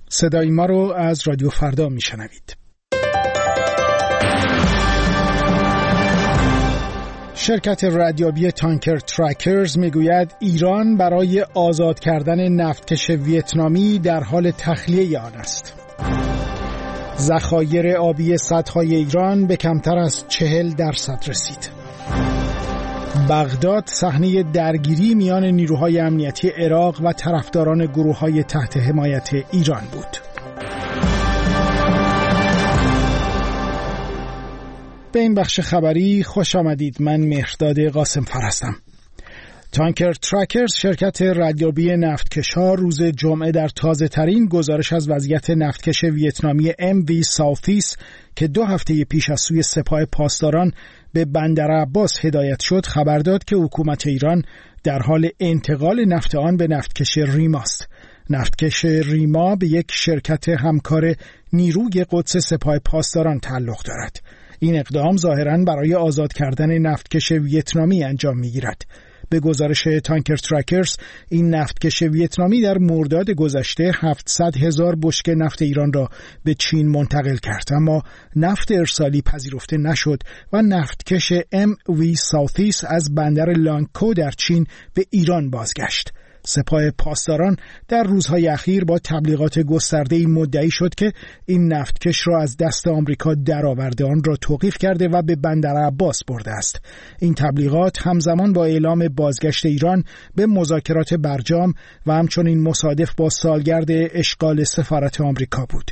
صدای ما رو از رادیو فردا میشنوید. شرکت ردیابی تانکر ترکرز میگوید ایران برای آزاد کردن نفتکش ویتنامی در حال تخلیه آن است. ذخایر آبی سدهای ایران به کمتر از 40% رسید. بغداد صحنه درگیری میان نیروهای امنیتی عراق و طرفداران گروه‌های تحت حمایت ایران بود. به این بخش خبری خوش آمدید. من مهرداد قاسمفر هستم. تانکر ترکرز شرکت ردیابی نفتکش‌ها روز جمعه در تازه ترین گزارش از وضعیت نفتکش ویتنامی MV ساوتیس که 2 هفته پیش از سوی سپاه پاسداران به بندر عباس هدایت شد خبر داد که حکومت ایران در حال انتقال نفت آن به نفتکش ریما است. نفتکش ریما به یک شرکت همکار نیروی قدس سپاه پاسداران تعلق دارد. این اقدام ظاهراً برای آزاد کردن نفتکش ویتنامی انجام می‌گیرد. به گزارش تانکر ترکرز این نفتکش ویتنامی در مرداد گذشته 700,000 بشکه نفت ایران را به چین منتقل کرد، اما نفت ارسالی پذیرفته نشد و نفتکش MV ساوتیس از بندر لانگکو در چین به ایران بازگشت. سپاه پاسداران در روزهای اخیر با تبلیغات گسترده‌ای مدعی شد که این نفتکش را از دست آمریکا درآورده، آن را توقیف کرده و به بندر عباس برده است. این تبلیغات همزمان با اعلام بازگشت ایران به مذاکرات برجام و همچنین مصادف با سالگرد اشغال سفارت آمریکا بود.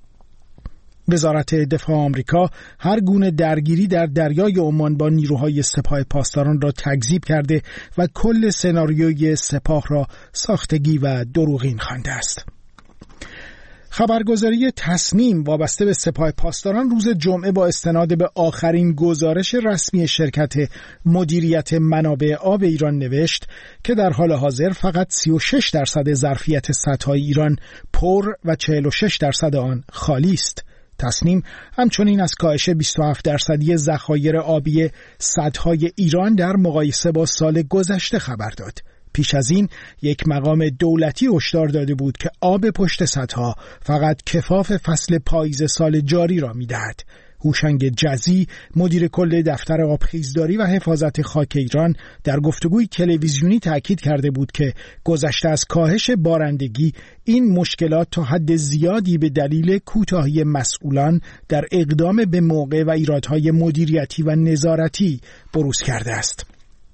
وزارت دفاع آمریکا هر گونه درگیری در دریای عمان با نیروهای سپاه پاسداران را تکذیب کرده و کل سناریوی سپاه را ساختگی و دروغین خوانده است. خبرگزاری تصنیم وابسته به سپاه پاسداران روز جمعه با استناد به آخرین گزارش رسمی شرکت مدیریت منابع آب ایران نوشت که در حال حاضر فقط 36% ظرفیت سدهای ایران پر و 46% آن خالی است. تصنیم همچنین از کاهش 27% ذخایر آبی سدهای ایران در مقایسه با سال گذشته خبر داد. پیش از این یک مقام دولتی هشدار داده بود که آب پشت سدها فقط کفاف فصل پاییز سال جاری را می‌دهد. هوشنگ جزی مدیر کل دفتر آبخیزداری و حفاظت خاک ایران در گفتگوی تلویزیونی تاکید کرده بود که گذشته از کاهش بارندگی این مشکلات تا حد زیادی به دلیل کوتاهی مسئولان در اقدام به موقع و ایرادهای مدیریتی و نظارتی بروز کرده است.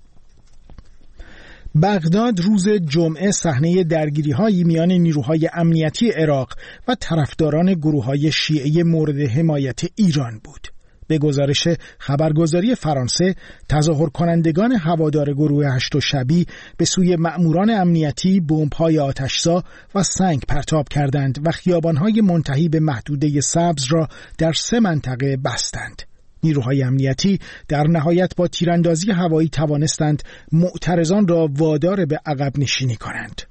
بغداد روز جمعه صحنه درگیری‌های میان نیروهای امنیتی عراق و طرفداران گروه‌های شیعه مورد حمایت ایران بود. به گزارش خبرگزاری فرانسه، تظاهر کنندگان هوادار گروه هشت شبی به سوی مأموران امنیتی بمب‌های آتش‌زا و سنگ پرتاب کردند و خیابان‌های منتهی به محدوده سبز را در 3 منطقه بستند. نیروهای امنیتی در نهایت با تیراندازی هوایی توانستند معترضان را وادار به عقب نشینی کنند.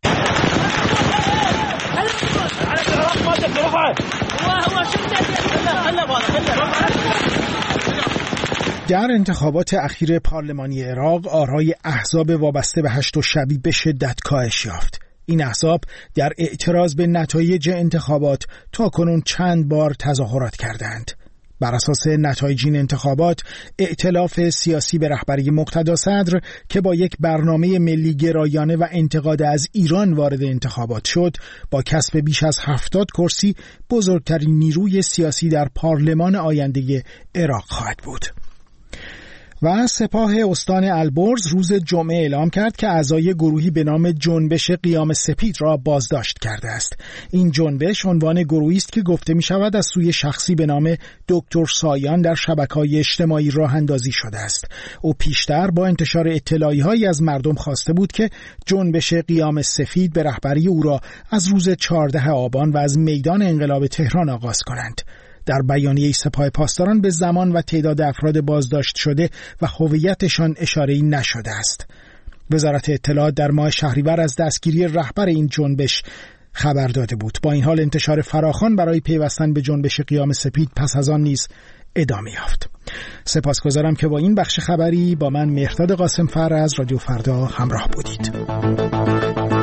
در انتخابات اخیر پارلمانی عراق آرای احزاب وابسته به هشت شبی به شدت کاهش یافت. این احزاب در اعتراض به نتایج انتخابات تاکنون چند بار تظاهرات کردند. بر اساس نتایج این انتخابات، ائتلاف سیاسی به رهبری مقتدا صدر که با یک برنامه ملی گرایانه و انتقاد از ایران وارد انتخابات شد، با کسب بیش از 70 کرسی بزرگترین نیروی سیاسی در پارلمان آینده عراق خواهد بود. و سپاه استان البرز روز جمعه اعلام کرد که اعضای گروهی به نام جنبش قیام سپید را بازداشت کرده است. این جنبش عنوان گروهی است که گفته می شود از سوی شخصی به نام دکتر سایان در شبکه‌های اجتماعی راه اندازی شده است. او پیشتر با انتشار اطلاعیه‌هایی از مردم خواسته بود که جنبش قیام سفید به رهبری او را از روز 14 آبان و از میدان انقلاب تهران آغاز کنند. در بیانیه سپاه پاسداران به زمان و تعداد افراد بازداشت شده و هویتشان اشاره‌ای نشده است. وزارت اطلاعات در ماه شهریور از دستگیری رهبر این جنبش خبر داده بود. با این حال انتشار فراخوان برای پیوستن به جنبش قیام سپید پس از آن نیز ادامه یافت. سپاسگزارم که با این بخش خبری با من مهرداد قاسمفر از رادیو فردا همراه بودید.